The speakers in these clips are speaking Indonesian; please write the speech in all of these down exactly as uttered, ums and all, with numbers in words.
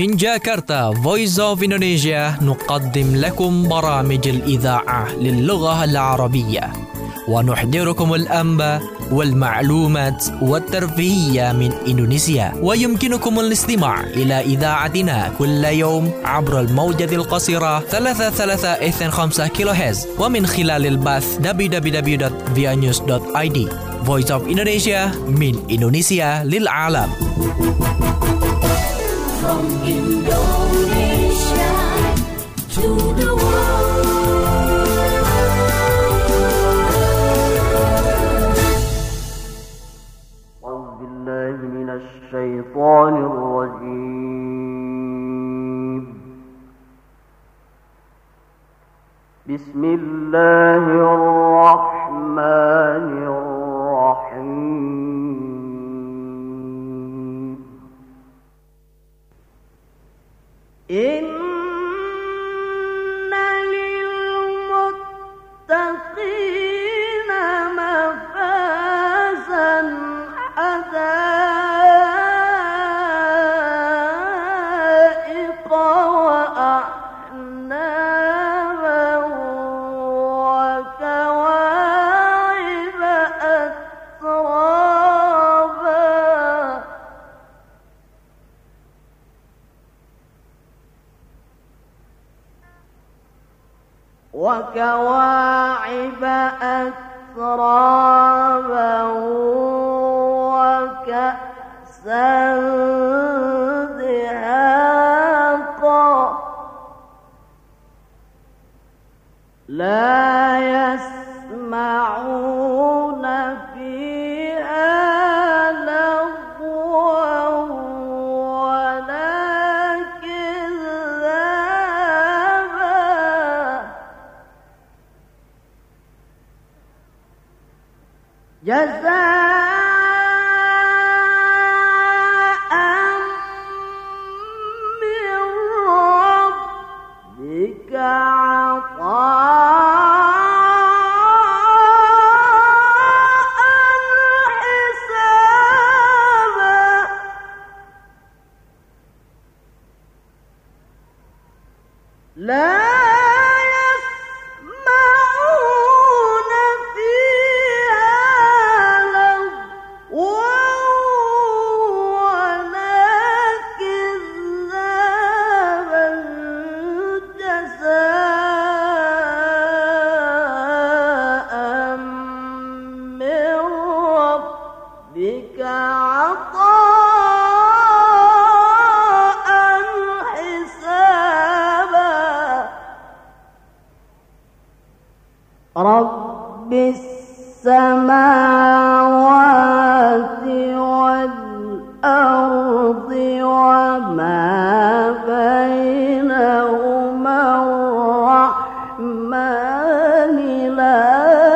من جاكرتا Voice of Indonesia نقدم لكم برامج الإذاعة للغة العربية ونحضركم الأنباء والمعلومات والترفيهية من إندونيسيا. ويمكنكم الاستماع إلى إذاعتنا كل يوم عبر الموجة القصيرة ثلاثة ثلاثة اثنين خمسة كيلو هرتز ومن خلال البث دبليو دبليو دبليو دوت via news دوت i d. Voice of Indonesia من إندونيسيا للعالم. From Indonesia to the world. أعوذ بالله من الشيطان الرجيم. بسم الله الرحمن الرحيم. إن للمتقين مفازا حدائق وأعنابا وكواعب أترابا وكواعب أترابا وكأسا دهاقا لا يسمعون فيها لغوا ولا كذابا جزاء من ربك عطاء حسابا لا يسمعون فيها لغوا ولا كذابا جزاء من ربك عطاء حسابا رب السماوات والأرض وما بينهما الرحمن لا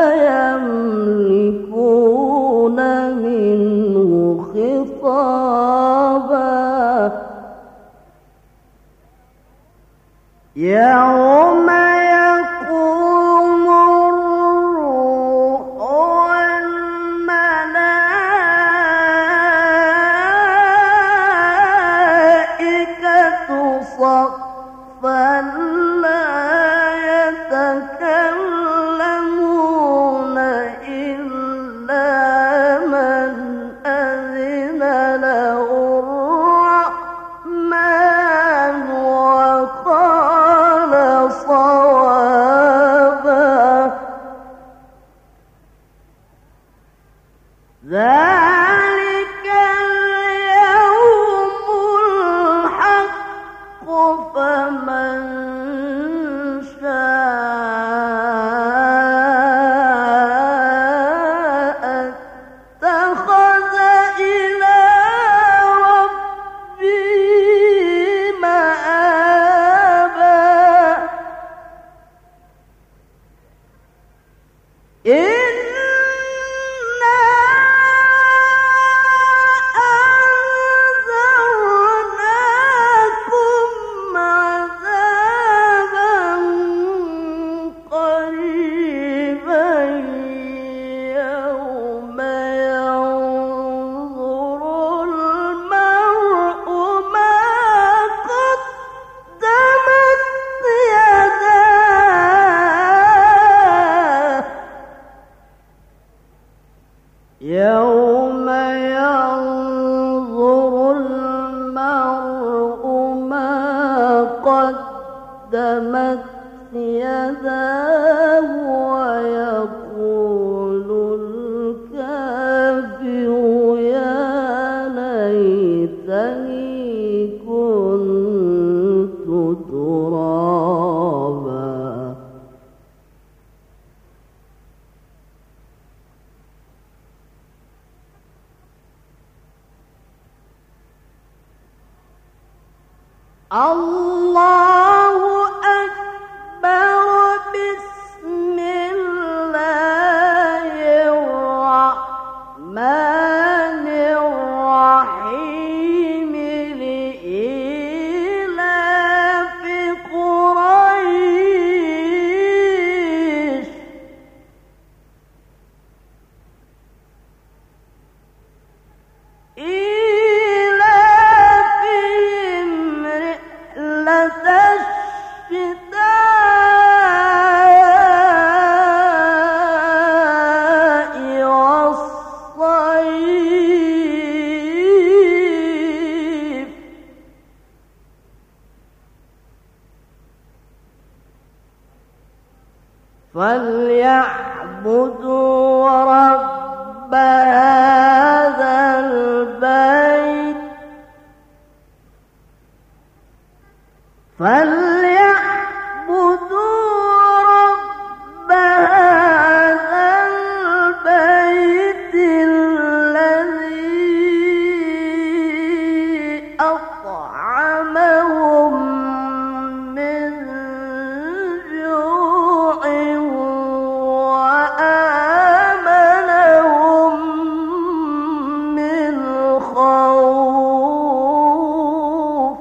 يملكون منه خطابا يوم يقوم الروح والملائكة صفا لا يتكلمون إلا من أذن له الرحمن وقال صوابا ذلك اليوم الحق فمن شاء اتخذ إلى ربه مآبا إنا أنذرناكم عذابا قريبا يوم ينظر المرء ما قدم الله أكبر. بسم الله الرحمن الرحيم. لإيلاف قريش إيلافهم رحلة الشتاء والصيف. فليعبدوا رب هذا البيت فليعبدوا رب هذا البيت الذي أطعمهم من جوع وآمنهم من خوف.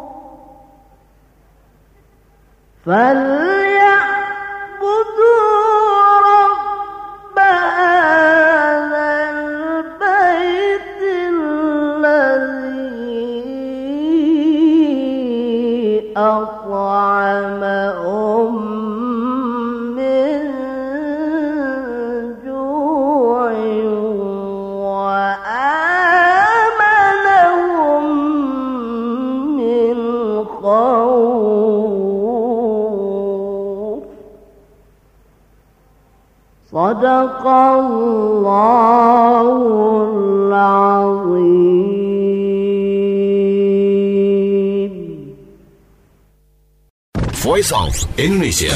فليعبدوا رب هذا البيت الذي أطعمهم من جوع وآمنهم من خوف. صدق الله العظيم. Voice of Indonesia.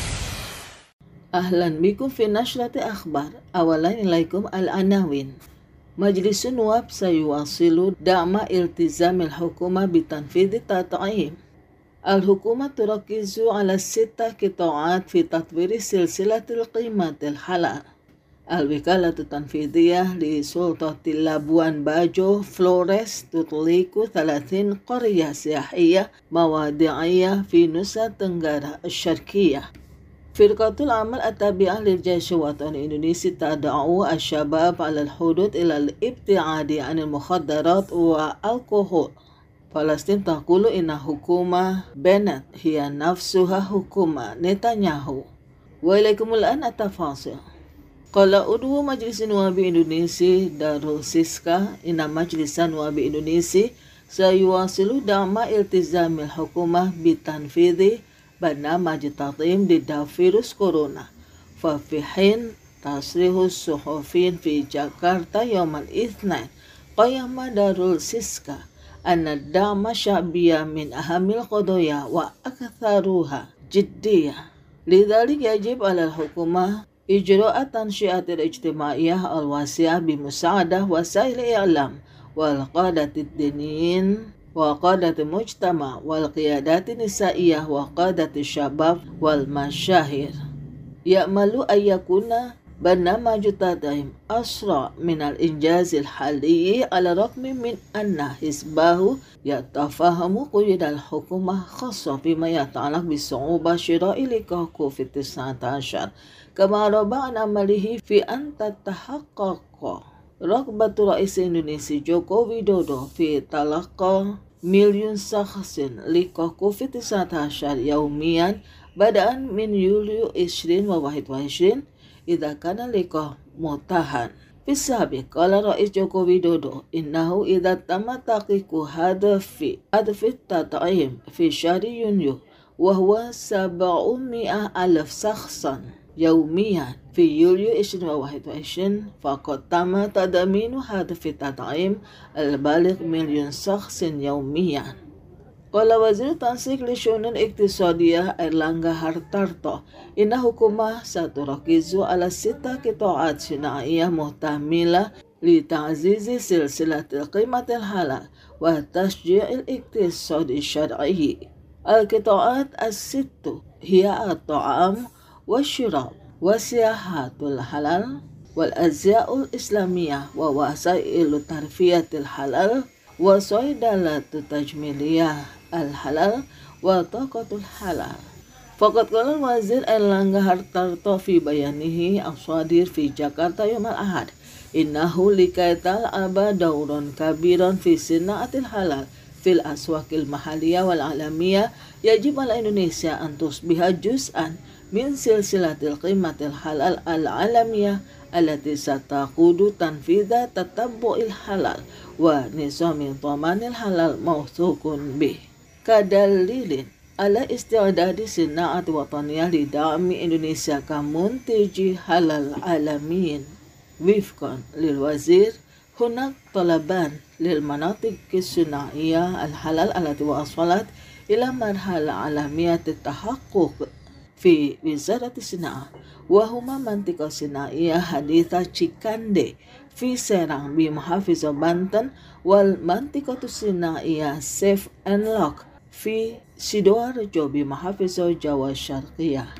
أهلا بكم في نشرة أخبار. أولا إليكم العناوين. مجلس النواب سيواصل دعم التزام الحكومة بتنفيذ التطعيم. الحكومة تركز على الست قطاعات في تطوير سلسلة القيمة الحلال. الوكالة التنفيذية لسلطة لابوان باجو فلوريس تطلق ثلاثين قرية سياحية مواضعية في نصف تنغرا الشرقية. فرقة العمل التابعة للجيش الوطني الإندونيسي تدعو الشباب على الحدود إلى الابتعاد عن المخدرات والكحول. فلسطين تقول إن حكومة بنت هي نفسها حكومة نتنياهو. وإليكم الآن التفاصيل. قال عضو مجلس النواب الإندونيسي دارul Siska إن مجلس النواب الإندونيسي سيواصل دعم التزام الحكومة بتنفيذ برنامج التطعيم ضد فيروس كورونا. ففي حين تصريح الصحفيين في جاكرتا يوم الاثنين قيم دارul Siska أن الدعم الشعبي من أهم القضايا وأكثرها جدية. لذلك يجب على الحكومة إجراء التنشئات الاجتماعية الواسعة بمساعدة وسائل الإعلام والقادة الدينيين وقادة المجتمع والقيادات النسائية وقادة الشباب والمشاهير. يأمل أن يكون برنامج التطعيم أسرع من الإنجاز الحالي على الرغم من أن حزبه يتفهم قيود الحكومة خاصة فيما يتعلق بصعوبة شراء لقاح كوفيد تسعة عشر. كما ربى عن عمله في أن تتحقق رغبة رئيس إندونيسيا جوكو ويدودو في تلقى مليون شخص لقاح كوفيد تسعة عشر يوميا بدءا من يوليو ألفين وواحد وعشرين إذا كان اللقاح متاحا. في السابق قال رئيس جوكو ويدودو إنه إذا تم تحقيق هدف هدف التطعيم في شهر يونيو وهو سبعمائة ألف شخصا يوميا في يوليو ألفين وواحد وعشرين فقد تم تضمين هدف التطعيم البالغ مليون شخص يوميا. قال وزير التنسيق للشؤون الاقتصادية إرلانغا هارتارتو إن الحكومة ستركز على ست قطاعات صناعية محتملة لتعزيز سلسلة القيمة الحلال وتشجيع الاقتصاد الشرعي. Al-qita'at as-sittu hiya at-ta'am wasyirab wasiyahatul halal wal azya'ul islamiyah wa wasailu tarfiyatil halal wa soidalatu tajmiliyah al halal wa taqatul halal. Faqad qala al-wazir Erlangga Hartarto fi bayanihi as-sadir fi Jakarta yawm al-ahad innahu likaital aba dauron kabiran fi sinaatil halal fil aswaqil mahaliyah wal alamiyah yajib ala Indonesia an tusbiha juz'an min silsilatil qimatil halal al-alamiyah allati sataqudu tanfidha tatabbu'il halal wa nizamin tamanil halal mawthukun bih. Kadalilin ala isti'dadi sina'at wataniyah li da'mi Indonesia kamuntiji halal alamin. Wifqan lil wazir hunak talaban lil manatik suna'iyah al halal allati wasalat ila marhala alamiyat tahaqquq fi wizarati sina'ah wa huma mantika sina'iyah haditha Cikande fi Serang bi Muhafizah Banten wal mantikatu sina'iyah Safe and Lock fi Sidoarjo bi Muhafizah Jawa Syarqiyah.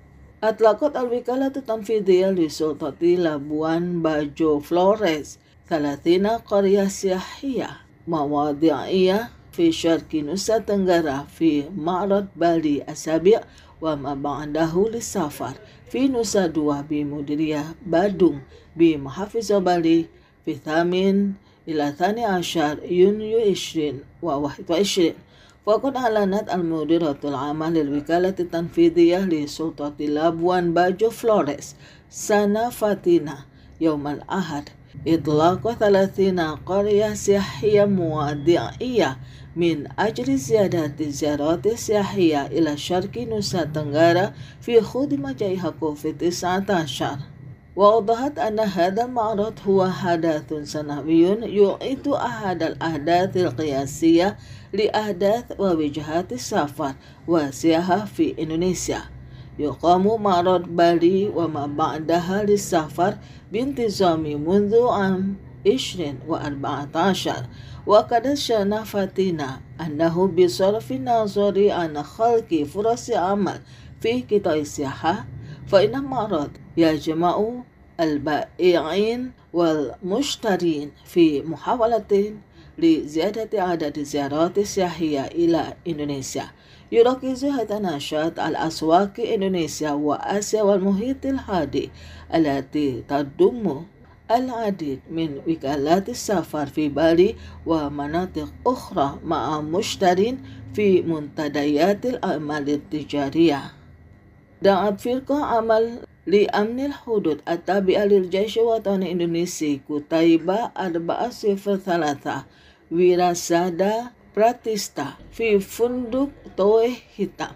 Atlaqat al-wikalatu tanfidiyah li sultati Labuan Bajo Flores thalathina qaryah siyahiyah mawadi'iyah fi syarqi Nusa Tenggara fi Ma'rad Bali Asabi' wa ma ba'dahu lisafar fi Nusa Dua bi Mudiriyah Badung bi Muhafizah Bali fi thamin ila thani ashar Yunyu ishrin wa wahid wa ishrin. Faqad alanat al-mudiratul amal lil wikalati tanfidiyah li sultati Labuan Bajo Flores sana fatina yawm al-ahad itlaqa thalathina qaryah siyahiyah muwadi'iyah min ajli ziyadati ziyarati siyahiyah ila syarqi Nusa Tenggara fi khudma jaiha covid tis'ata asyar. وأوضحت أن هذا المعرض هو حدث سنوي يعيد أحد الأحداث القياسية لأحداث ووجهات السفر والسياحة في إندونيسيا. يقام معرض بالي وما بعدها للسفر بانتظام منذ عام عشرين وأربعة عشر وقد شنفتنا أنه بصرف النظر عن خلق فرص عمل في قطاع السياحة فإن المعرض يجمع البائعين والمشترين في محاولة لزيادة عدد الزيارات السياحية إلى إندونيسيا. يركز هذا النشاط على أسواق إندونيسيا وآسيا والمحيط الهادي التي تضم العديد من وكالات السفر في بالي ومناطق أخرى مع مشترين في منتديات الأعمال التجارية. دعت فرقة عمل لأمن الحدود التابعة للجيش الوطني الإندونيسي كتيبة أربعة صفر ثلاثة Wirasada Pratista في فندق توي hitam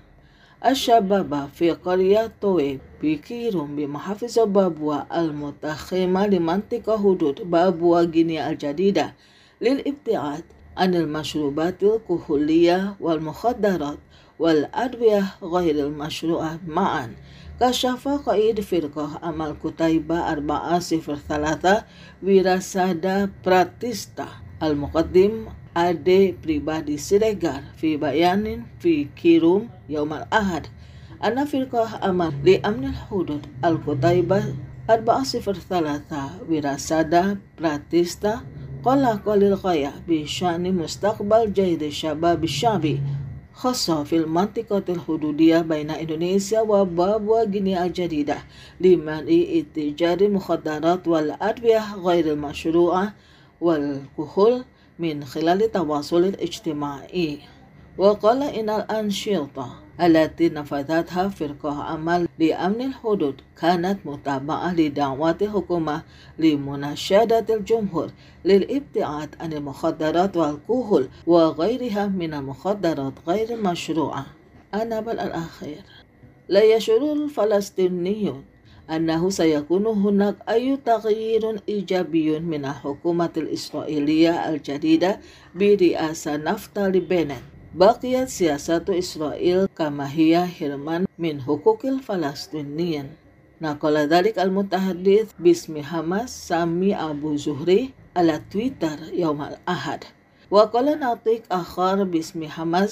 الشباب في قرية توي بكيروم بمحافظة بابوا المتخمة لمنطقة حدود بابوا غينيا الجديدة للابتعاد عن المشروبات الكحولية والمخدرات والأدوية غير المشروعة معا. كشف قائد فرقة عمل كتيبة أربعة صفر ثلاثة Wirasada Pratista المقدم Ade Pribadi Siregar في بيان في كيروم يوم الأحد أن فرقة عمل لأمن الحدود الكتيبة أربعة صفر ثلاثة Wirasada Pratista قلق للغاية بشأن مستقبل جيد الشباب الشعبي خاصة في المنطقة الحدودية بين إندونيسيا وبابوا غينيا الجديدة لمنع اتجار المخدرات والأدوية غير المشروعة والكحول من خلال التواصل الاجتماعي. وقال إن الأنشطة التي نفذتها فرقة عمل لأمن الحدود كانت متابعة لدعوات الحكومة لمناشدة الجمهور للابتعاد عن المخدرات والكحول وغيرها من المخدرات غير المشروعة. النبأ الأخير لا يشعر الفلسطينيون أنه سيكون هناك أي تغيير إيجابي من الحكومة الإسرائيلية الجديدة برئاسة نفتالي بنت. بقيت سياسة إسرائيل كما هي حرمان من حقوق الفلسطينيين. نقل ذلك المتحدث باسم حماس سامي أبو زهري على تويتر يوم الأحد. وقال ناطق آخر باسم حماس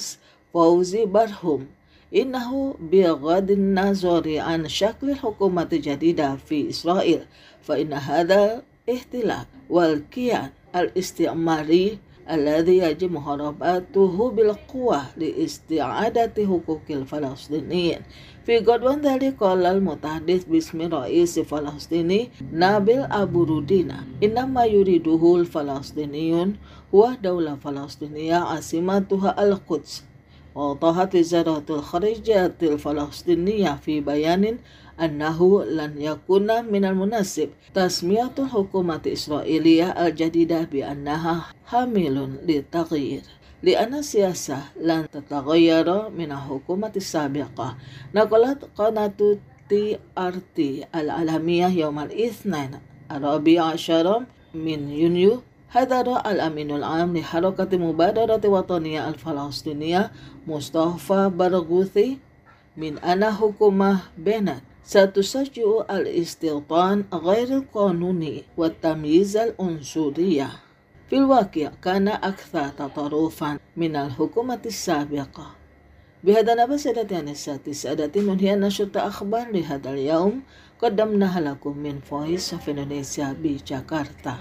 فوزي برهم إنه بغض النظر عن شكل الحكومة الجديدة في إسرائيل فإن هذا الاحتلال والكيان الاستعماري الذي يجب محاربته بالقوة لاستعادة حقوق الفلسطينيين. في غضون ذلك قال المتحدث باسم رئيس فلسطيني نابل أبو رودينا إنما يريده الفلسطينيون هو دولة فلسطينية عاصمتها القدس. وأوضحت وزارة الخارجية الفلسطينية في بيان أنه لن يكون من المناسب تسمية الحكومة الإسرائيلية الجديدة بأنها حامل للتغيير لأن السياسة لن تتغير من الحكومة السابقة. نقلت قناة تي آر تي العالمية يوم الاثنين الرابع عشر من يونيو حذر الأمين العام لحركة مبادرة وطنية الفلسطينية مصطفى برغوثي من أن حكومة بنت ستشجع الاستيطان غير القانوني والتمييز العنصري. في الواقع كان أكثر تطرفا من الحكومة السابقة. بهذا نبأ سادتي أنساتي سادتي ننهي نشرة أخبار لهذا اليوم قدمناها لكم من Voice of Indonesia بجاكرتا.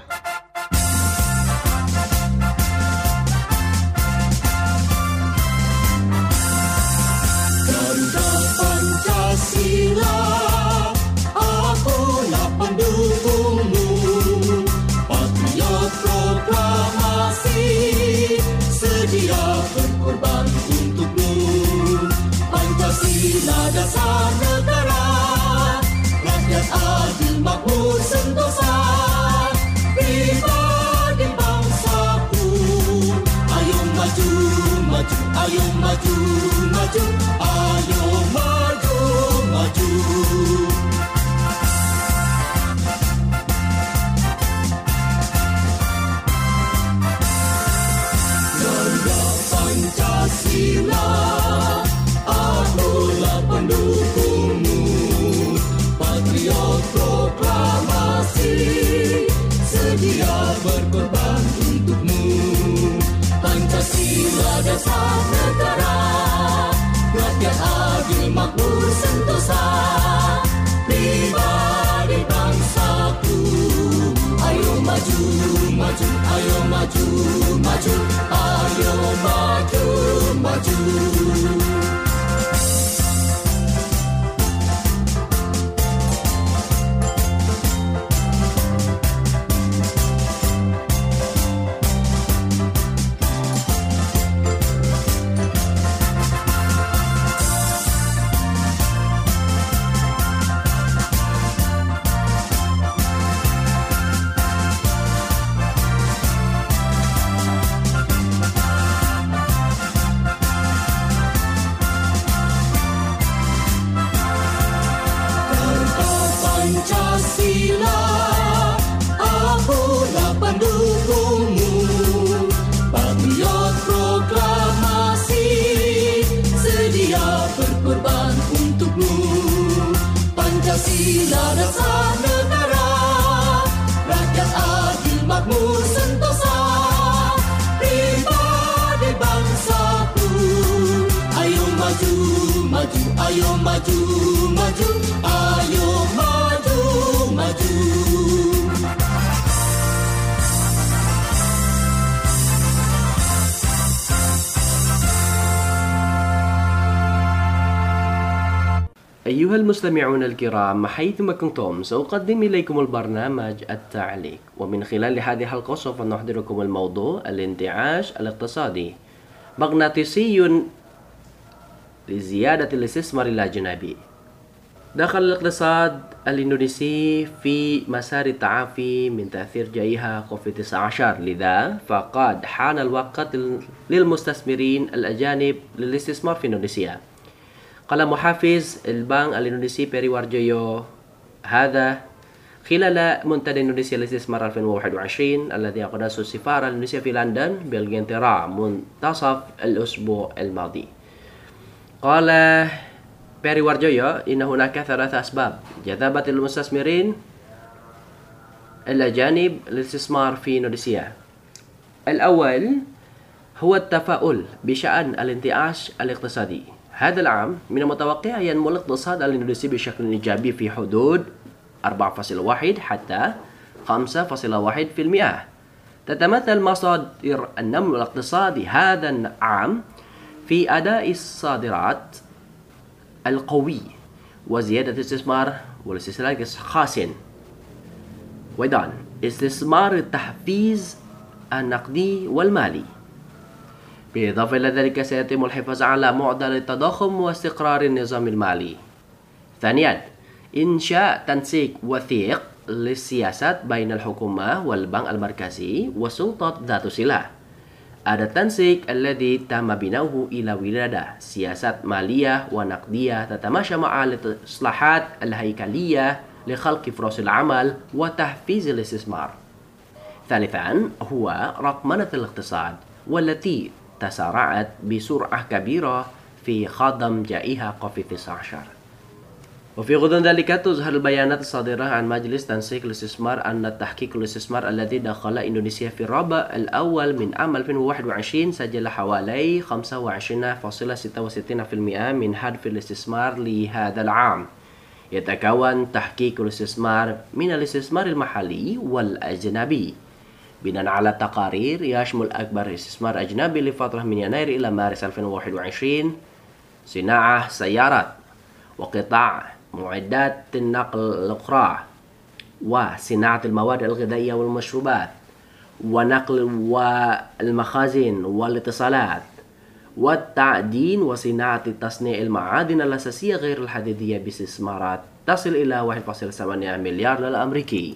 Pancasila, akulah pendukungmu, patriot proklamasi, sedia berkorban untukmu. Pancasila dasar negara, rakyat adil makmur sentosa, pribadi bangsaku. Ayo maju, maju, ayo maju, maju, ayo maju, maju. Nanda Pancasila, akulah pendukungmu, patriot proklamasi, sedia berkorban untukmu. Pancasila dasar negara, rakyat adil makmur sentosa, pribadi bangsaku. Ayo maju, maju, ayo maju, maju, ayo maju, maju. Pancasila, akulah pendukungmu, patriot proklamasi, sedia berkorban untukmu. Pancasila dasar negara, rakyat adil makmur sentosa, pribadi bangsaku. Ayo maju, maju, ayo maju, maju, ayo maju, maju. أيها المستمعون الكرام حيثما كنتم سأقدم إليكم البرنامج التعليق ومن خلال هذه الحلقة سوف نحضركم الموضوع الانتعاش الاقتصادي مغناطيسي لزيادة الاستثمار الأجنبي. دخل الاقتصاد الإندونيسي في مسار التعافي من تأثير جائحة كوفيد تسعة عشر، لذا فقد حان الوقت للمستثمرين الأجانب للاستثمار في إندونيسيا. قال محافظ البنك الإندونيسي بيري وارجيو هذا خلال منتدى إندونيسيا للاستثمار ألفين وواحد وعشرين الذي عقدته السفارة الإندونيسية في لندن بالإنجلترا منتصف الأسبوع الماضي. قال بيري وارجيو إن هناك ثلاث أسباب جذبت المستثمرين الأجانب للاستثمار في إندونيسيا. الأول هو التفاؤل بشأن الانتعاش الاقتصادي. هذا العام من المتوقع ينمو الاقتصاد الإندونيسي بشكل إيجابي في حدود أربعة فاصلة واحد حتى خمسة فاصلة واحد بالمئة. تتمثل مصادر النمو الاقتصادي هذا العام في أداء الصادرات القوي وزيادة الاستثمار والاستهلاك الخاسن، وأيضا استثمار التحفيز النقدي والمالي. بالإضافة إلى ذلك سيتم الحفاظ على معدل التضخم واستقرار النظام المالي. ثانيا، إنشاء تنسيق وثيق للسياسات بين الحكومة والبنك المركزي والسلطات ذات الصلة. هذا التنسيق الذي تم بناؤه إلى ولادة سياسات مالية ونقدية تتماشى مع الإصلاحات الهيكلية لخلق فرص العمل وتحفيز الاستثمار. ثالثا، هو رقمنة الاقتصاد، والتي تسارعت بسرعة كبيرة في خضم جائحة كوفيد تسعة عشر. وفي غضون ذلك تظهر البيانات الصادرة عن مجلس تنسيق الاستثمار أن التحقيق الاستثمار الذي دخل إندونيسيا في الربع الأول من عام ألفين وواحد وعشرين سجل حوالي خمسة وعشرين فاصلة ستة وستين بالمئة من هدف الاستثمار لهذا العام. يتكون تحقيق الاستثمار من الاستثمار المحلي والأجنبي. بناء على تقارير يشمل أكبر استثمار أجنبي لفترة من يناير إلى مارس ألفين وواحد وعشرين صناعة سيارات، وقطاع معدات النقل الأخرى، وصناعة المواد الغذائية والمشروبات، ونقل والمخازن والاتصالات، والتعدين وصناعة تصنيع المعادن الأساسية غير الحديدية باستثمارات تصل إلى واحد فاصلة ثمانية مليار دولار أمريكي.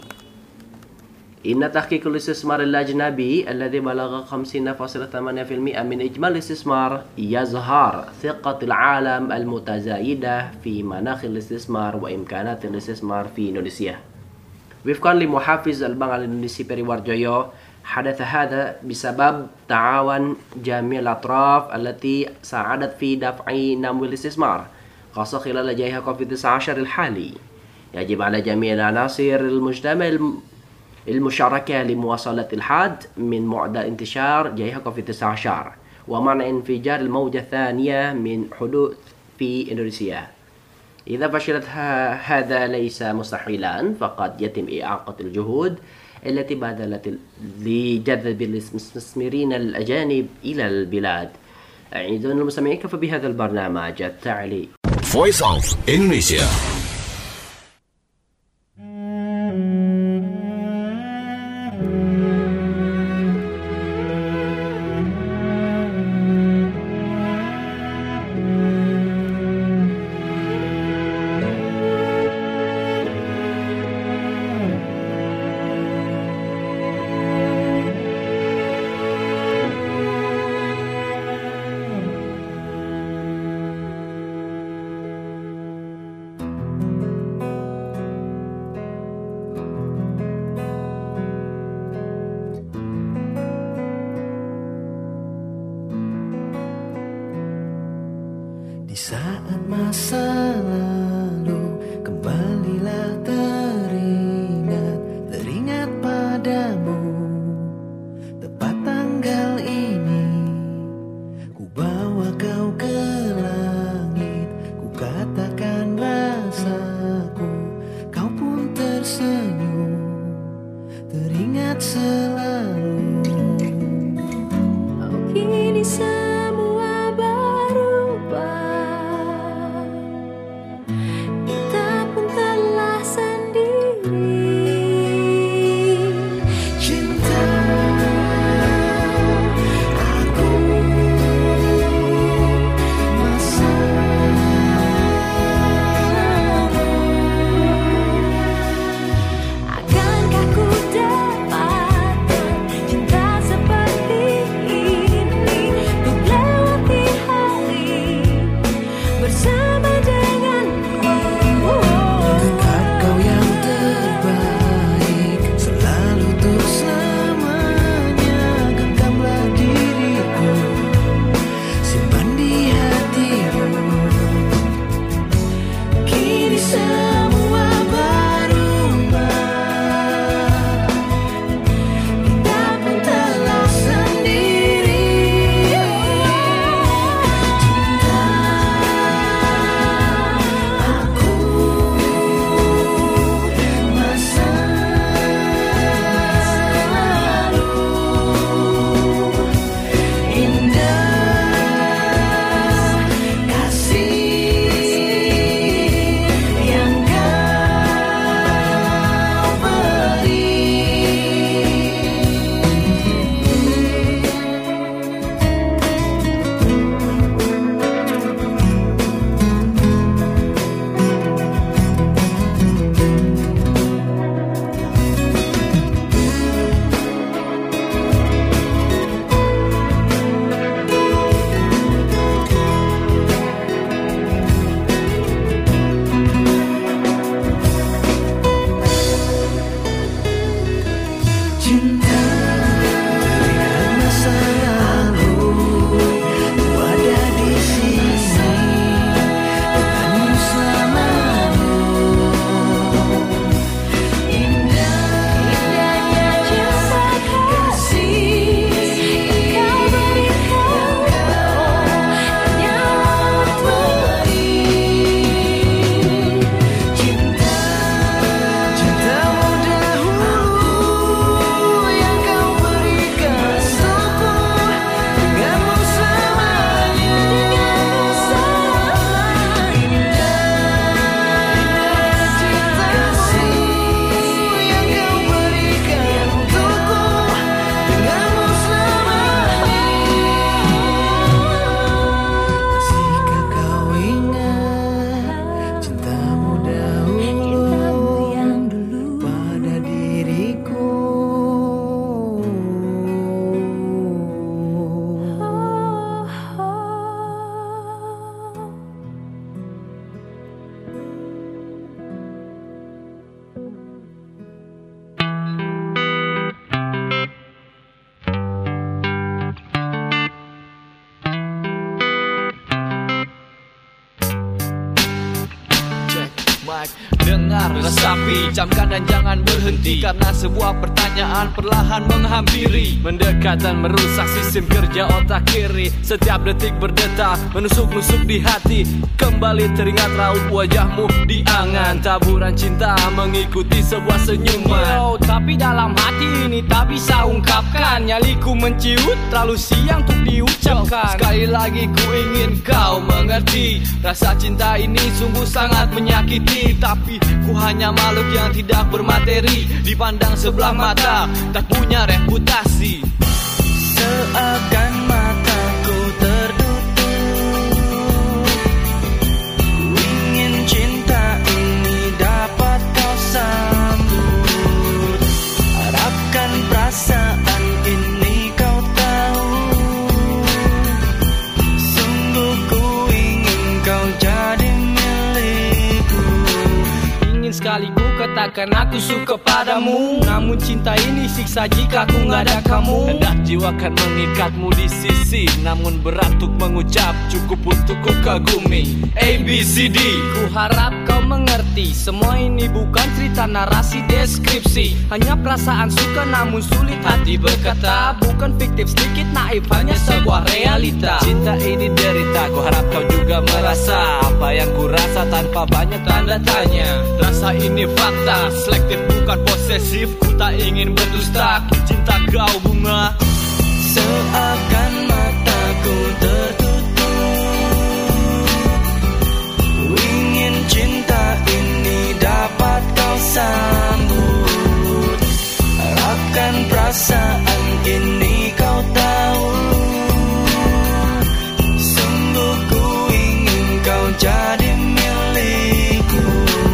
إن تحقيق الاستثمار الأجنبي الذي بلغ خمسين فاصلة ثمانية بالمئة من إجمالي الاستثمار يظهر ثقة العالم المتزايدة في مناخ الاستثمار وإمكانات الاستثمار في إندونيسيا. وفقا لمحافظ البنك الإندونيسي بيري وارجويو، حدث هذا بسبب تعاون جميع الأطراف التي ساعدت في دفع نمو الاستثمار، خاصة خلال جائحة كوفيد تسعة عشر الحالي. يجب على جميع العناصر المجتمع المشاركة لمواصلة الحد من معدل انتشار جائحة كوفيد تسعة عشر ومنع انفجار الموجة الثانية من حدوث في إندونيسيا. إذا فشلت هذا ليس مستحيلا، فقد يتم إعاقة الجهود التي بذلت لجذب المستثمرين الأجانب إلى البلاد. أعزائي المستمعين، كفى بهذا البرنامج التالي. Voice of Indonesia. Di saat masa lalu kembalilah teringat, teringat padamu. Tepat tanggal ini ku bawa kau ke langit, ku katakan rasaku, kau pun tersenyum, teringat selalu. Oh, kini semua berubah, api. Camkan dan jangan berhenti, karena sebuah pertanyaan perlahan menghampiri. Mendekat dan merusak sistem kerja otak kiri. Setiap detik berdetak, menusuk-nusuk di hati. Kembali teringat raut wajahmu di angan. Taburan cinta mengikuti sebuah senyuman. Yo, tapi dalam hati ini tak bisa ungkapkan. Nyaliku menciut, terlalu siang untuk diucapkan. Sekali lagi ku ingin kau mengerti, rasa cinta ini sungguh sangat menyakiti. Tapi ku hanya makhluk yang tidak bermateri, dipandang sebelah mata, tak punya reputasi. Seakan mataku tertutup, ku ingin cinta ini dapat kau sambut. Harapkan perasaan ini kau tahu, sungguh ku ingin kau jadi milikku. Ingin sekali ku katakan aku suka padamu, namun cinta ini siksa jika ku nggak ada kamu. Hendak jiwa kan mengikatmu di sisi, namun berat untuk mengucap, cukup untuk ku kagumi. A, B, C, D. Ku harap kau mengerti, semua ini bukan cerita narasi deskripsi. Hanya perasaan suka namun sulit hati berkata. Bukan fiktif sedikit naif, hanya sebuah realita. Cinta ini derita, ku harap kau juga merasa apa yang ku rasa tanpa banyak tanda tanya. Rasa ini fakta, selektif bukan posesif. Ku tak ingin berdusta, ku cinta kau bunga. Seakan mataku tertutup, ku ingin cinta ini dapat kau sambut. Harapkan perasaan ini kau tahu, sungguh ku ingin kau jadi milikku.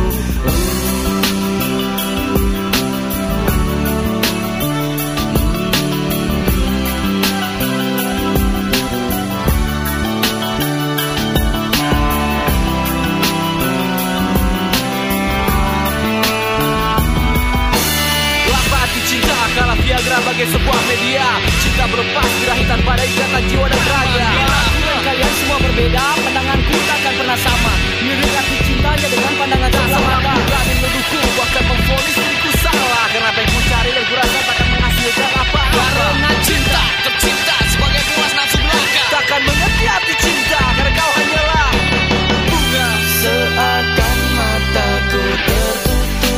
Kalah Viagra bagai sebuah media. Cinta berlepas birahi tanpa ada ikatan jiwa dan raga. Dan kalian semua berbeda, pandanganku takkan pernah sama. Mirip arti cintanya dengan pandangan tak sama. Berani menuduhku, bahkan memvonis diriku salah. Karena apa yang ku cari dan ku rasa takkan menghasilkan apa-apa. Karena cinta tercipta sebagai puas nafsu belaka. Takkan mengerti arti cinta, karena kau hanyalah bunga. Seakan mataku tertutup,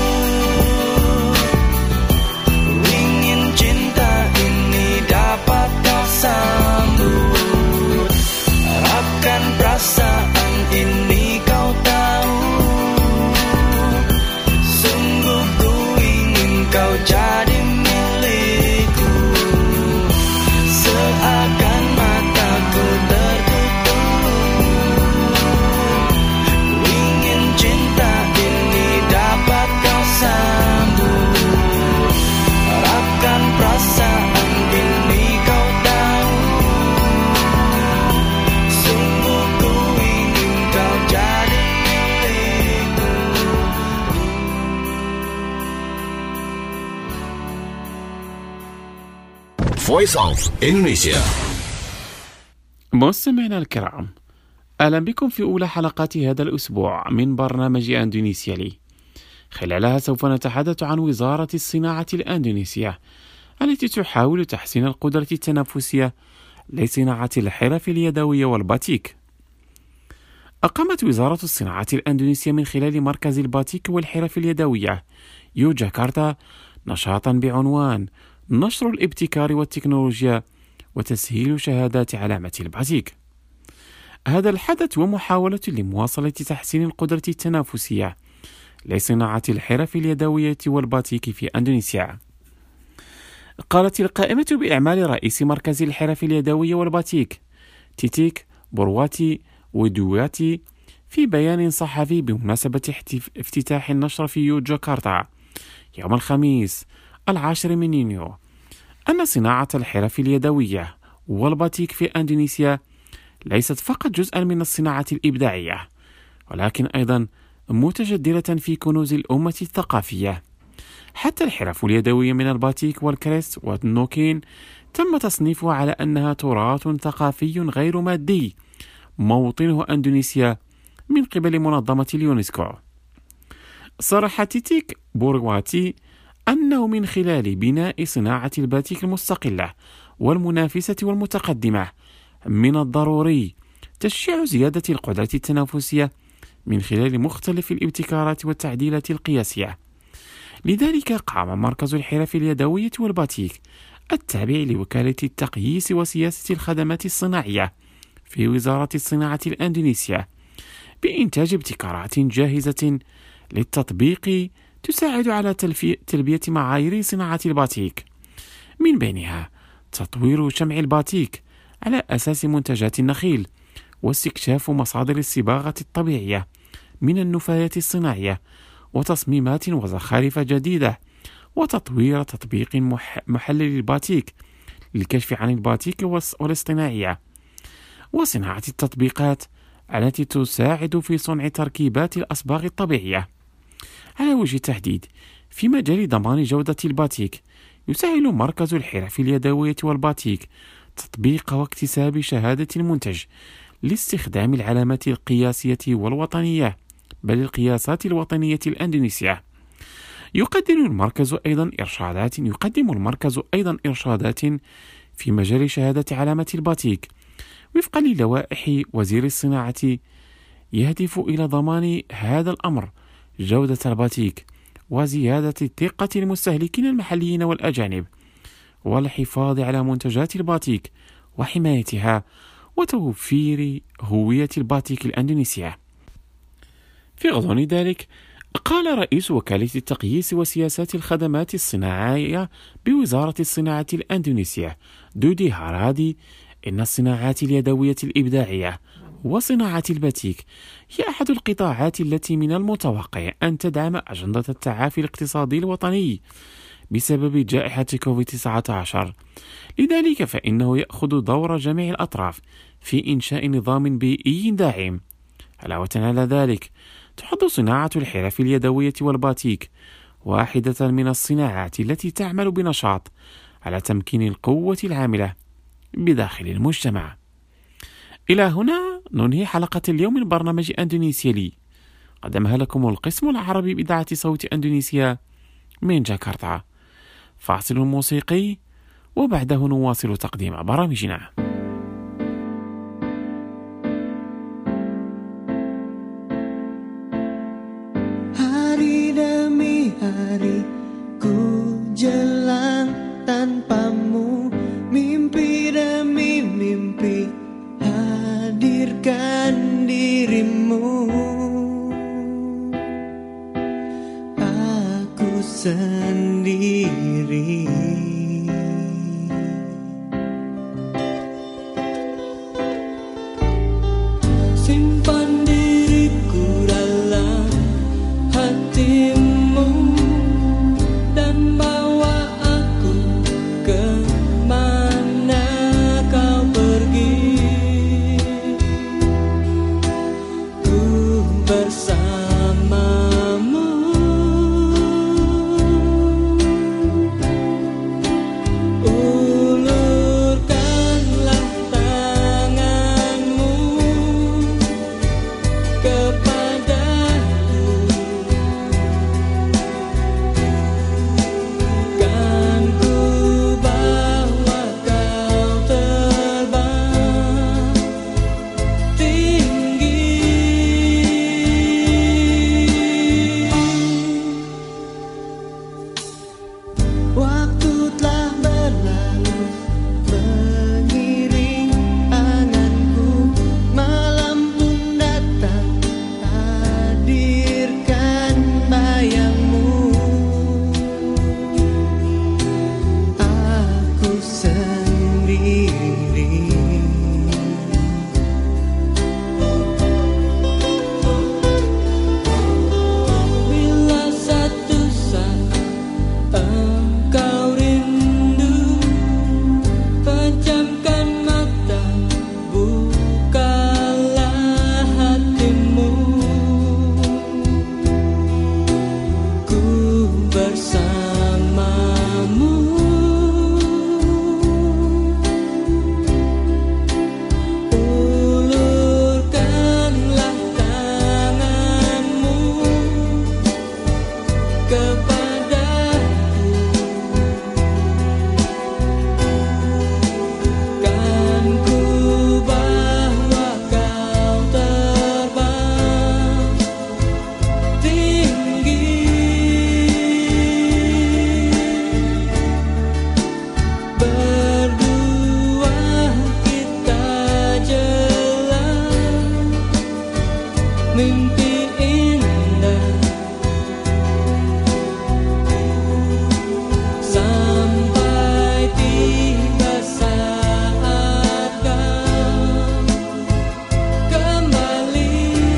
dapat kau sambut. Harapkan perasaan ini kau tahu, sungguh ku ingin kau jadi milikku. Seakan mataku tertutup, ku ingin cinta ini dapat kau sambut. Harapkan perasaan ini kau tahu, sungguh ku ingin kau jadi milikku. Voice of Indonesia. مستمعينا الكرام، أهلا بكم في أولى حلقات هذا الأسبوع من برنامج أندونيسيا لي. خلالها سوف نتحدث عن وزارة الصناعة الأندونيسية التي تحاول تحسين القدرة التنافسية لصناعة الحرف اليدوية والباتيك. أقامت وزارة الصناعة الأندونيسية من خلال مركز الباتيك والحرف اليدوية يوجاكرتا نشاطا بعنوان نشر الابتكار والتكنولوجيا وتسهيل شهادات علامة الباتيك. هذا الحدث ومحاولة لمواصلة تحسين القدرة التنافسية لصناعة الحرف اليدوية والباتيك في أندونيسيا. قالت القائمة بأعمال رئيس مركز الحرف اليدوية والباتيك تيتيك برواتي ودواتي في بيان صحفي بمناسبة افتتاح النشر في يوجاكرتا يوم الخميس العاشر من يونيو أن صناعة الحرف اليدوية والباتيك في أندونيسيا ليست فقط جزءا من الصناعة الإبداعية، ولكن أيضا متجدرة في كنوز الأمة الثقافية. حتى الحرف اليدوية من الباتيك والكريست والنوكين تم تصنيفها على أنها تراث ثقافي غير مادي موطنه أندونيسيا من قبل منظمة اليونسكو. صرح تيتيك بورواتي أنه من خلال بناء صناعة الباتيك المستقلة والمنافسة والمتقدمة من الضروري تشجيع زيادة القدرة التنافسية من خلال مختلف الابتكارات والتعديلات القياسية. لذلك قام مركز الحرف اليدوية والباتيك التابع لوكالة التقييس وسياسة الخدمات الصناعية في وزارة الصناعة الأندونيسية بإنتاج ابتكارات جاهزة للتطبيق تساعد على تلبية معايير صناعة الباتيك، من بينها تطوير شمع الباتيك على أساس منتجات النخيل واستكشاف مصادر الصباغة الطبيعية من النفايات الصناعية وتصميمات وزخارف جديدة، وتطوير تطبيق محلل الباتيك للكشف عن الباتيك والاصطناعية، وصناعة التطبيقات التي تساعد في صنع تركيبات الأصباغ الطبيعية. على وجه التحديد، في مجال ضمان جودة الباتيك يسهل مركز الحرف اليدوية والباتيك تطبيق واكتساب شهادة المنتج لاستخدام العلامات القياسية والوطنية، بل القياسات الوطنية الأندونيسية. يقدم المركز أيضا إرشادات يقدم المركز أيضا إرشادات في مجال شهادة علامة الباتيك وفقا للوائح وزير الصناعة، يهدف إلى ضمان هذا الأمر جودة الباتيك وزيادة ثقة المستهلكين المحليين والأجانب، والحفاظ على منتجات الباتيك وحمايتها وتوفير هوية الباتيك الأندونيسية. في غضون ذلك، قال رئيس وكالة التقييس وسياسات الخدمات الصناعية بوزارة الصناعة الأندونيسية دودي هارادي إن الصناعات اليدوية الإبداعية وصناعة الباتيك هي أحد القطاعات التي من المتوقع أن تدعم أجندة التعافي الاقتصادي الوطني بسبب جائحة كوفيد تسعة عشر. لذلك فإنه يأخذ دور جميع الأطراف في إنشاء نظام بيئي داعم. علاوة على ذلك، تحض صناعة الحرف اليدوية والباتيك واحدة من الصناعات التي تعمل بنشاط على تمكين القوة العاملة بداخل المجتمع. إلى هنا ننهي حلقة اليوم من برنامج أندونيسيا لي، قدمها لكم القسم العربي بإذاعة صوت أندونيسيا من جاكرتا. فاصل موسيقي وبعده نواصل تقديم برامجنا. Hari demi hari ku jalan tanpamu, mimpi demi mimpi hadirkan dirimu. Aku sendiri simpan diriku dalam hatimu dan bawa aku ke mana kau pergi. Ku bersamamu sampai tiba saat kau kembali.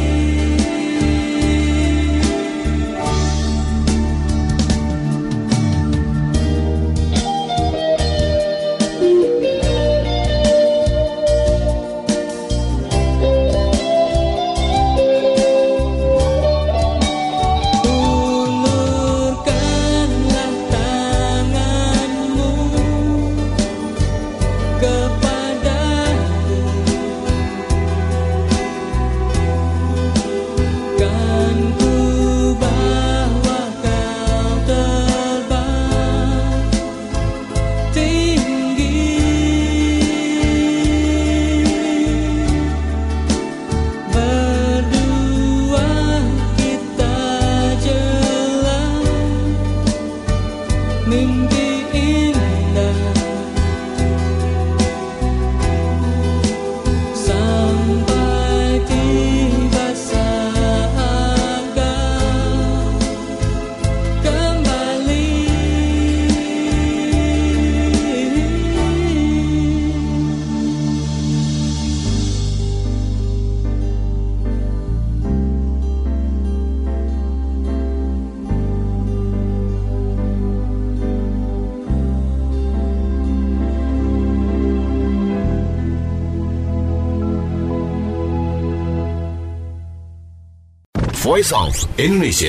Ulurkanlah tanganmu kepadaku, kan ku bawa kau terbang tinggi. Berdua kita jelang mimpi indah, sampai tiba saat kau kembali. Voice of Indonesia.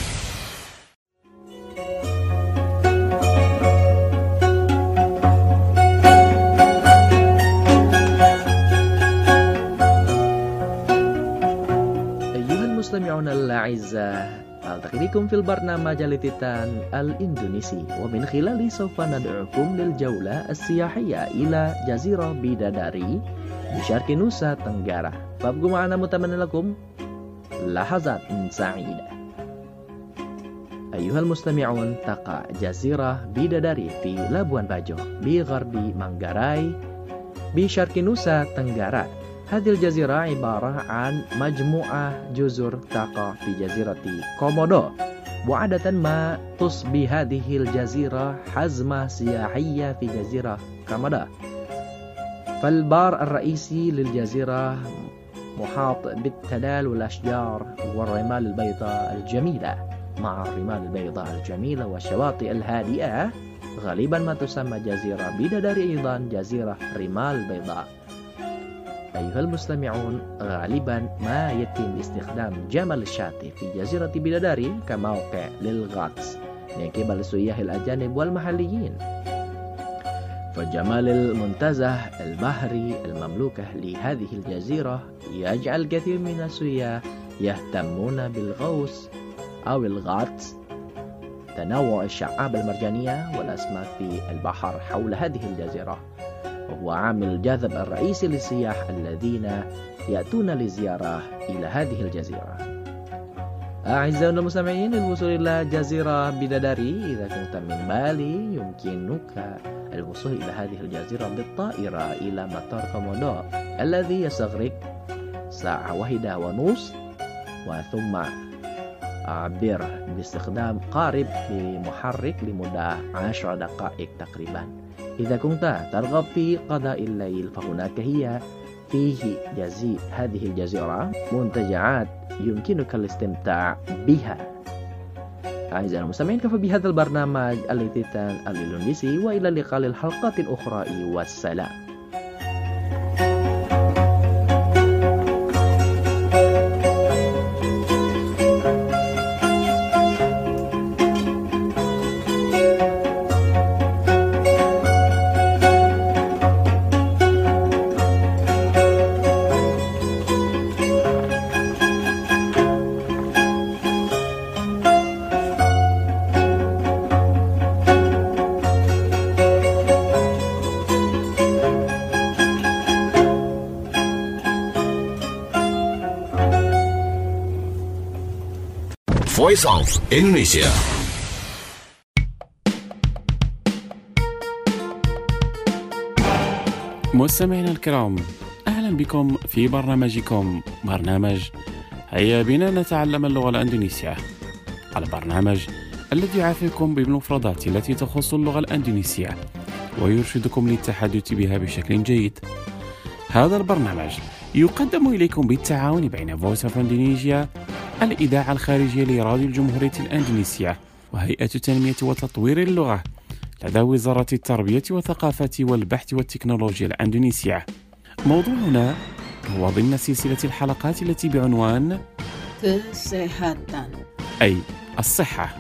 أيها المستمعون الأعزاء، ألتقي بكم في البرنامج التيتان الإندونيسي، ومن خلاله سوف ندعوكم للجولة السياحية إلى جزيرة بيداداري بشرق نوسا تنغارا. فابقوا معنا متمنى لكم لحظات سعيدة. أيها المستمعون، تقع جزيرة بيداداري في لابوان باجو بغرب مانغاراي بشرق نوسا تنغارا. هذه الجزيرة عبارة عن مجموعة جزر تقع في جزيرة كومودو، وعادة ما تصبح هذه الجزيرة حزمة سياحية في جزيرة كامادا. فالبار الرئيسي للجزيرة محاط بالتلال والأشجار والرمال البيضاء الجميلة. مع الرمال البيضاء الجميلة والشواطئ الهادئة، غالبا ما تسمى جزيرة بيداداري أيضا جزيرة رمال بيضاء. أيها المستمعون، غالبا ما يتم استخدام جمل الشاطئ في جزيرة بيداداري كموقع للغطس من قبل السياح الأجانب والمحليين. فالجمال المنتزه البحري المملوكة لهذه الجزيرة يجعل الكثير من السياح يهتمون بالغوص أو الغطس. تنوع الشعاب المرجانية والأسماك في البحر حول هذه الجزيرة وهو عامل الجذب الرئيسي للسياح الذين يأتون لزيارة إلى هذه الجزيرة. أعزائنا المستمعين، للوصول إلى جزيرة بيداداري إذا كنت من بالي يمكنك الوصول إلى هذه الجزيرة بالطائرة إلى مطار كومودو الذي يستغرق ساعة واحدة ونصف، وثم عبر باستخدام قارب بمحرك لمدة عشر دقائق تقريبا. إذا كنت ترغب في قضاء الليل فهناك هي فيه جزي هذه الجزيرة منتجعات يمكنك الاستمتاع بها. أعزائي المستمعين، كفى بهذا البرنامج التيتان الإندونيسي، وإلى اللقاء للحلقات الأخرى والسلام. Voice of Indonesia. مستمعينا الكرام، أهلا بكم في برنامجكم برنامج هيا بنا نتعلم اللغة الإندونيسية. البرنامج الذي يعافيكم بالمفردات التي تخص اللغة الأندونيسية ويرشدكم للتحدث بها بشكل جيد. هذا البرنامج يقدم إليكم بالتعاون بين فويس اوف اندونيسيا، الإذاعة الخارجية لراديو الجمهورية الأندونيسية، وهيئة تنمية وتطوير اللغة لدى وزارة التربية والثقافة والبحث والتكنولوجيا الأندونيسية. موضوعنا هو ضمن سلسلة الحلقات التي بعنوان Kesehatan. أي الصحة.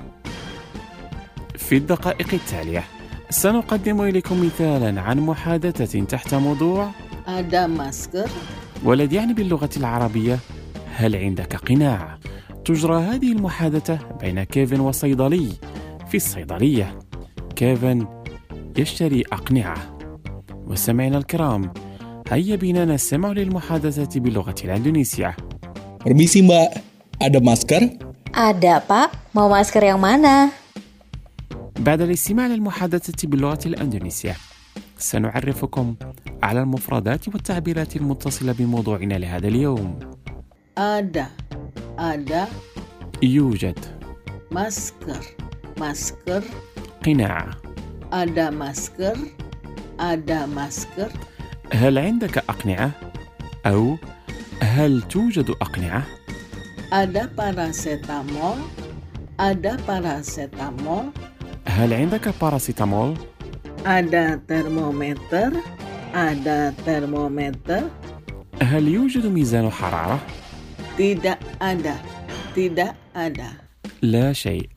في الدقائق التالية سنقدم إليكم مثالا عن محادثة تحت موضوع Ada masker? والذي يعني باللغة العربية هل عندك قناع؟ تجرى هذه المحادثة بين كيفن والصيدلي في الصيدلية. كيفن يشتري أقنعة. وسمعنا الكرام، هيا بنا نستمع للمحادثة باللغة الأندونيسية. Permisi Mbak, ada masker? Ada Pak, mau masker yang mana? بعد الاستماع للمحادثة باللغة الأندونيسية سنعرفكم على المفردات والتعبيرات المتصلة بموضوعنا لهذا اليوم. Ada. Ada. يوجد. Masker. Masker. قناع. Ada masker. Ada masker. هل عندك أقنعة؟ أو هل توجد أقنعة؟ Ada paracetamol. Ada paracetamol. هل عندك باراسيتامول؟ Ada termometer. Ada termometer. هل يوجد ميزان حرارة؟ Tidak ada. Tidak ada. لا شيء.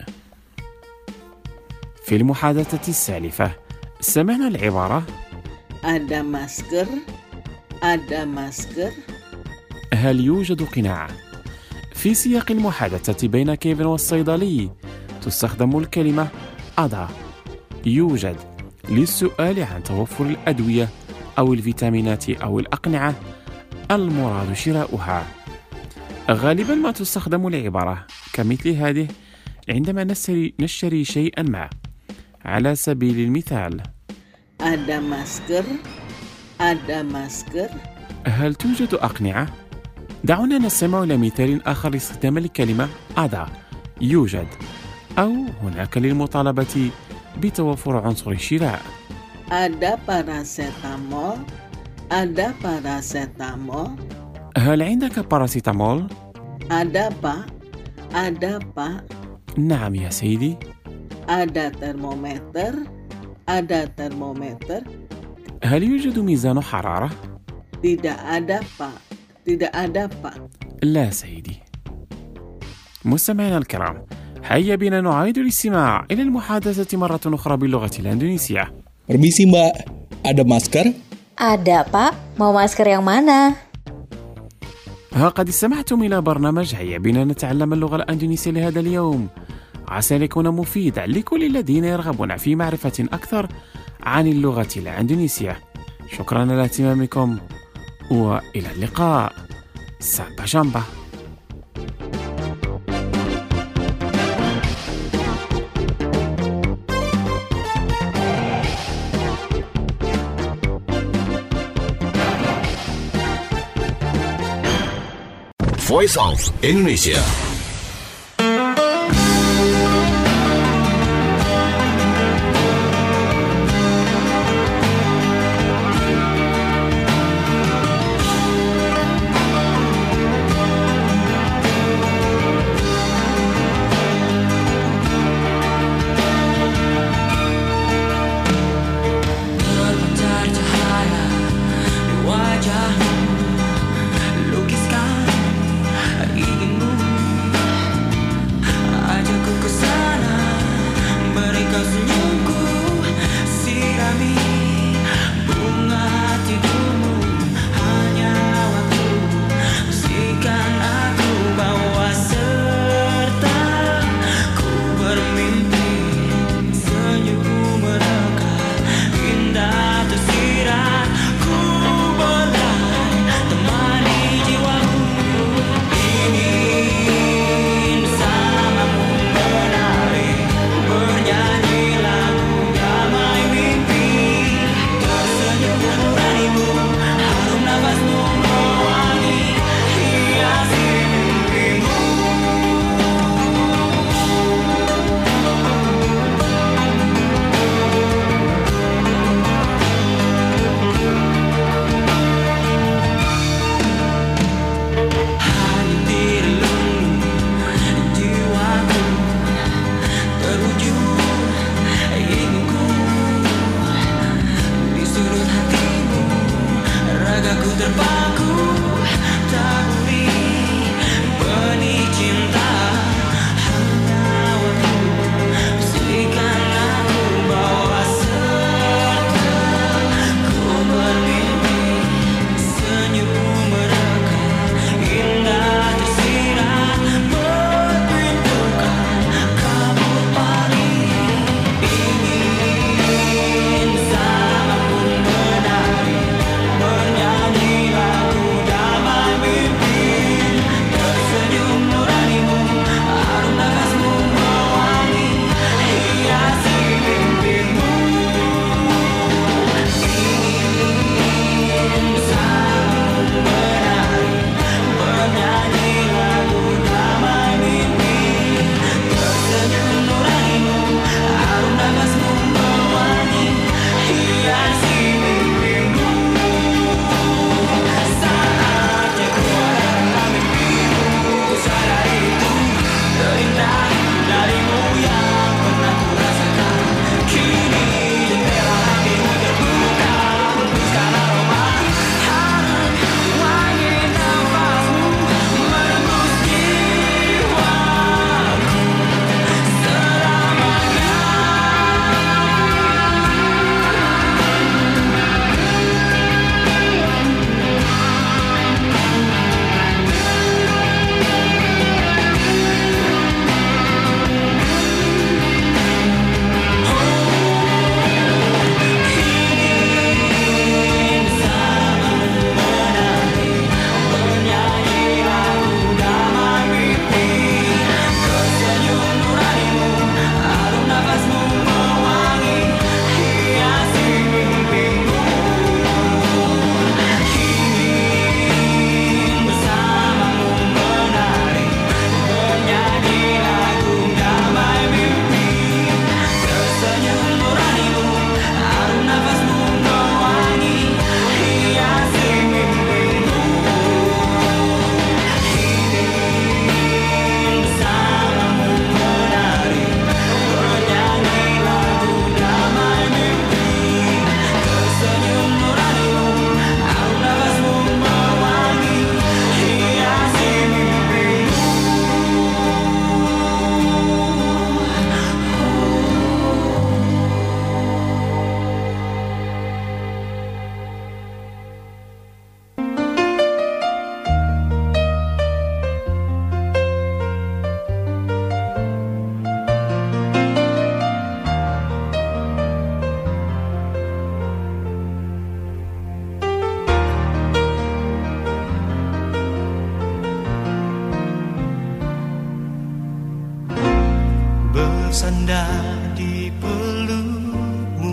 في المحادثة السالفة سمعنا العبارة Ada masker. Ada masker. هل يوجد قناع؟ في سياق المحادثة بين كيفن والصيدلي تستخدم الكلمة أدا يوجد للسؤال عن توفر الأدوية أو الفيتامينات أو الأقنعة المراد شراؤها. غالبا ما تستخدم العبارة كمثل هذه عندما نشتري, نشتري شيئا ما. على سبيل المثال Ada masker. Ada masker. هل توجد أقنعة؟ دعونا نستمع إلى مثال آخر لاستخدام الكلمة أدا يوجد أو هناك للمطالبة بتوفر عنصر الشراء. Ada paracetamol. Ada paracetamol. هل عندك باراسيتامول؟ Ada Pak. Ada Pak. نعم يا سيدي. Ada termometer. Ada termometer. هل يوجد ميزان حرارة؟ Tidak ada Pak. Tidak ada Pak. لا سيدي. مستمعينا الكرام، هيا بنا نعيد الاستماع إلى المحادثة مرة أخرى باللغة الأندونيسية. Permisi Mbak, ada masker? Ada Pak, mau masker yang mana? ها قد استمعتم إلى برنامج هيا بنا نتعلم اللغة الأندونيسية لهذا اليوم. عسى أن يكون مفيدا لكل الذين يرغبون في معرفة أكثر عن اللغة الأندونيسية. شكرا على اهتمامكم وإلى اللقاء. سامبا جامبا. Voice of Indonesia. Wajahmu lukiskan inginmu terpaku, tak beri benih cinta. Hanya waktu bisikan aku bawa serta ku bermimpi. Senyummu merekah indah tersirat merindukan kabut pagi. Ingin sama pun menari, bernyanyi lagu damai mimpi. Tersenyum nuranimu, harum nafasmu mewangi, hiasi mimpimu. Ingin sama pun menari, bernyanyi lagu damai mimpi. Tersenyum nuranimu, harum nafasmu mewangi, hiasi mimpimu. Saatnya keluar dalam mimpimu, ku sadar itu terindah darimu yang pernah ku rasakan. Kini jendela hatimu terbuka, hembuskan aroma harum wangi nafasmu menembus jiwaku selamanya. Ingin sama menari, bernyanyi lagu damai mimpi. Tersenyum nuranimu, harum nafasmu mewangi, hiasi mimpimu. Ingin bersamamu menari, bernyanyi lagu damai mimpi. Tersenyum nuranimu, harum nafasmu mewangi, hiasi mimpimu. Ingin bersamamu menari, bernyanyi lagu damai mimpi. Tersenyum nuranimu, harum nafasmu mewangi, hiasi mimpimu. Bersandar di pelukmu,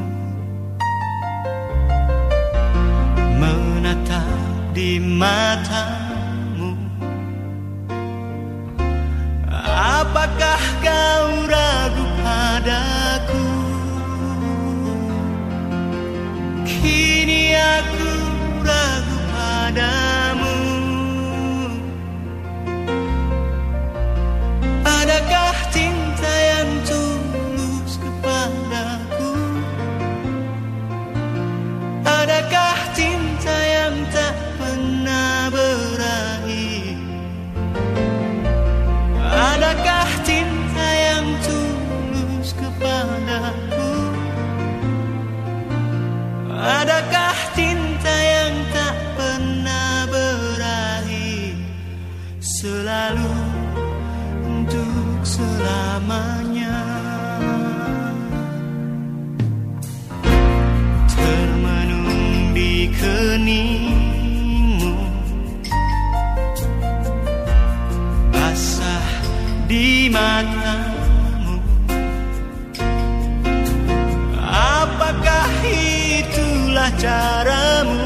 menatap di matamu. Apakah kau ragu padaku? Kini aku ragu padamu. Adakah cinta yang tulus kepadaku? Adakah cinta yang tak pernah berakhir? Adakah cinta yang tulus kepadaku? Adakah cinta yang tak pernah berakhir? Selalu untuk selamanya. Termenung di keningmu, basah di matamu. Apakah itulah caramu?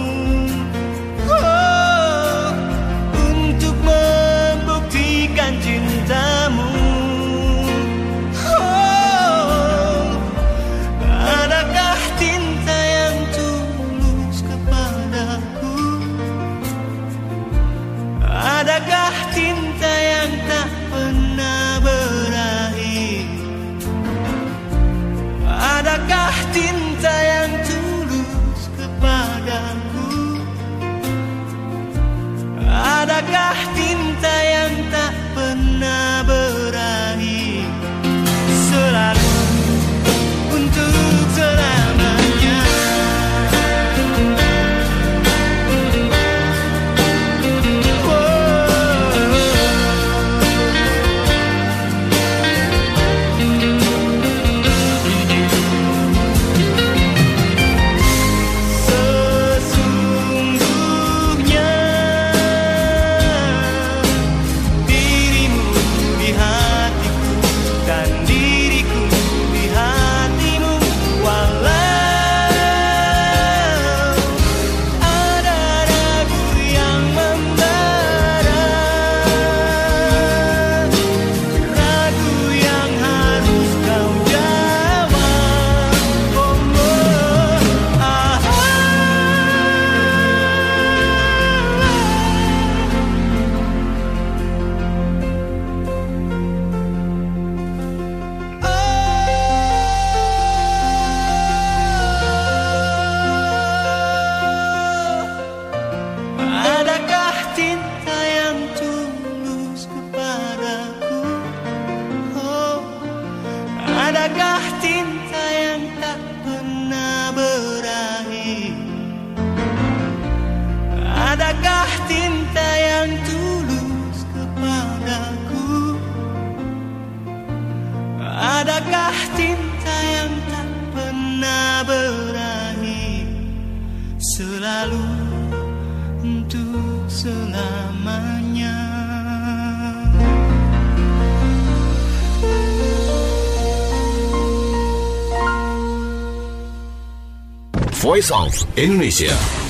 Oh, untuk membuktikan cintamu. Oh, adakah cinta yang tulus kepadaku? Adakah cinta yang tak pernah berakhir? Adakah cinta yang tulus kepadaku? Adakah cinta yang tak pernah berakhir, selalu untuk selamanya? Adakah cinta yang tak pernah berakhir? Adakah cinta yang tulus kepadaku? Adakah cinta yang tak pernah berakhir, selalu untuk selamanya? Voice of Indonesia.